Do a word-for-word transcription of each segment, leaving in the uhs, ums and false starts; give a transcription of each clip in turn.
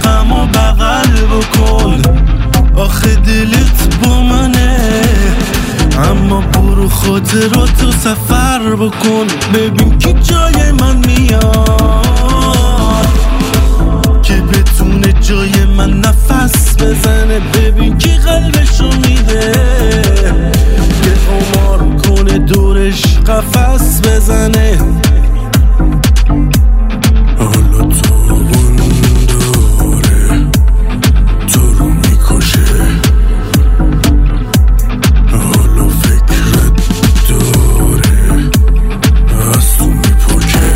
غم و بغل بکن. آخه دلت با منه، اما برو خاطراتو سفر بکن. ببین که جای من میاد که بتونه جای من نفس بزنه. ببین که قلبشو میده که عمر کنه دورش قفس بزنه. حالا تو اون داره تو رو میکشه، حالا فکرت داره از تو میپکه.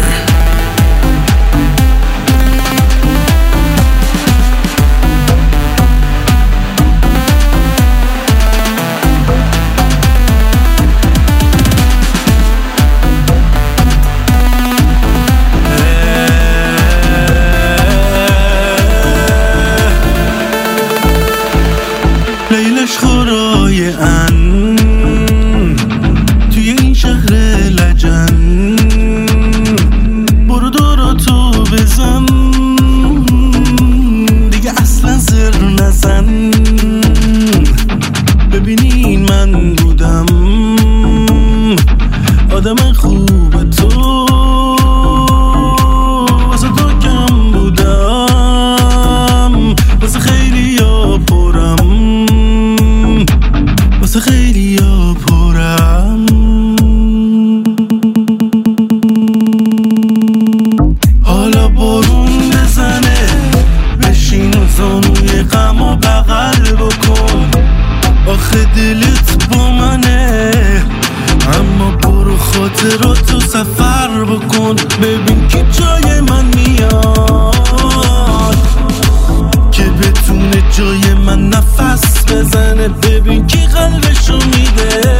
لیلش خورای ان توی این شهر لجن، برو دوراتو بزن دیگه اصلا زر نزن. ببینین من بودم آدم خوب، تو واسه تو کم بودم، واسه خیلی ها پرم، واسه خیلی ها پرم. حالا بارون بزنه بشین و زانوی غم و بغل بکن. آخه دلت با منه، اما برو خاطراتو سفر بکن. ببین که جای من میاد که بتونه جای من نفس بزنه. ببین که قلبشو میده